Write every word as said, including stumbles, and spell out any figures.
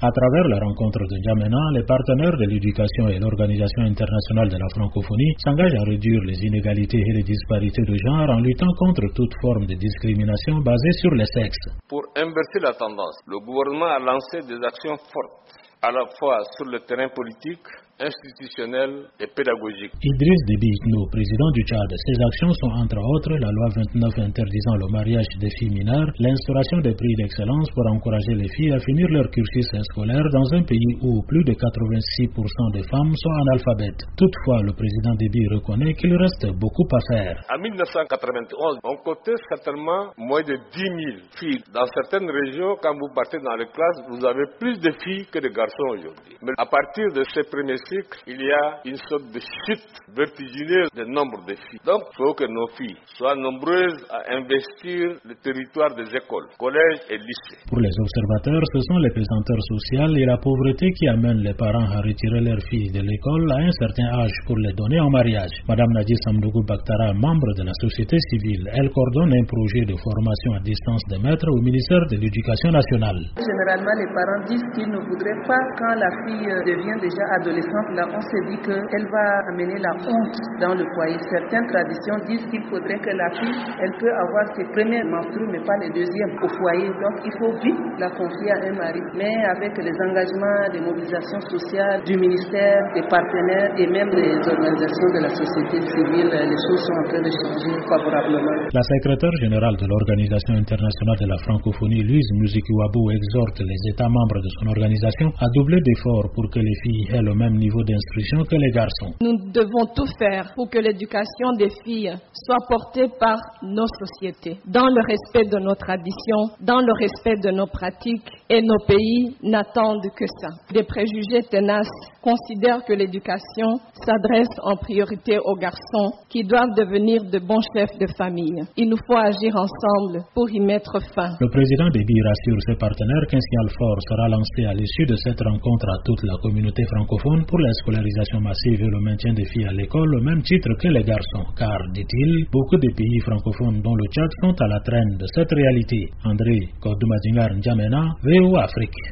À travers la rencontre de N'Djamena, les partenaires de l'éducation et l'Organisation internationale de la francophonie s'engagent à réduire les inégalités et les disparités de genre en luttant contre toute forme de discrimination basée sur les sexes. Pour inverser la tendance, le gouvernement a lancé des actions fortes, à la fois sur le terrain politique, institutionnel et pédagogique. Idriss Déby Itno, président du Tchad, ces actions sont entre autres la loi vingt-neuf interdisant le mariage des filles mineures, l'instauration des prix d'excellence pour encourager les filles à finir leur cursus scolaire dans un pays où plus de quatre-vingt-six pour cent des femmes sont analphabètes. Toutefois, le président Déby reconnaît qu'il reste beaucoup à faire. En mille neuf cent quatre-vingt-onze, on comptait certainement moins de dix mille filles. Dans certaines régions, quand vous partez dans les classes, vous avez plus de filles que de garçons aujourd'hui. Mais à partir de ces premiers il y a une sorte de chute vertigineuse du nombre de filles. Donc, il faut que nos filles soient nombreuses à investir le territoire des écoles, collèges et lycées. Pour les observateurs, ce sont les pesanteurs sociales et la pauvreté qui amènent les parents à retirer leurs filles de l'école à un certain âge pour les donner en mariage. Madame Nadia Samdougou Baktara, membre de la société civile, elle coordonne un projet de formation à distance des maîtres au ministère de l'Éducation nationale. Généralement, les parents disent qu'ils ne voudraient pas, quand la fille devient déjà adolescente, là, on se dit qu'elle va amener la honte dans le foyer. Certaines traditions disent qu'il faudrait que la fille, elle peut avoir ses premières menstrues, mais pas les deuxièmes au foyer. Donc, il faut vite la confier à un mari. Mais avec les engagements des mobilisations sociales du ministère, des partenaires et même des organisations de la société civile, les choses sont en train de changer favorablement. La secrétaire générale de l'Organisation internationale de la francophonie, Louise Muzikiwabo, exhorte les États membres de son organisation à doubler d'efforts pour que les filles aient le même niveau d'instruction que les garçons. Nous devons tout faire pour que l'éducation des filles soit portée par nos sociétés, dans le respect de nos traditions, dans le respect de nos pratiques, et nos pays n'attendent que ça. Des préjugés tenaces considèrent que l'éducation s'adresse en priorité aux garçons qui doivent devenir de bons chefs de famille. Il nous faut agir ensemble pour y mettre fin. Le président Déby rassure ses partenaires qu'un signal fort sera lancé à l'issue de cette rencontre à toute la communauté francophone pour la scolarisation massive et le maintien des filles à l'école au même titre que les garçons. Car, dit-il, beaucoup de pays francophones dont le Tchad sont à la traîne de cette réalité. André Kodoumadingar N'Djamena, V O Afrique.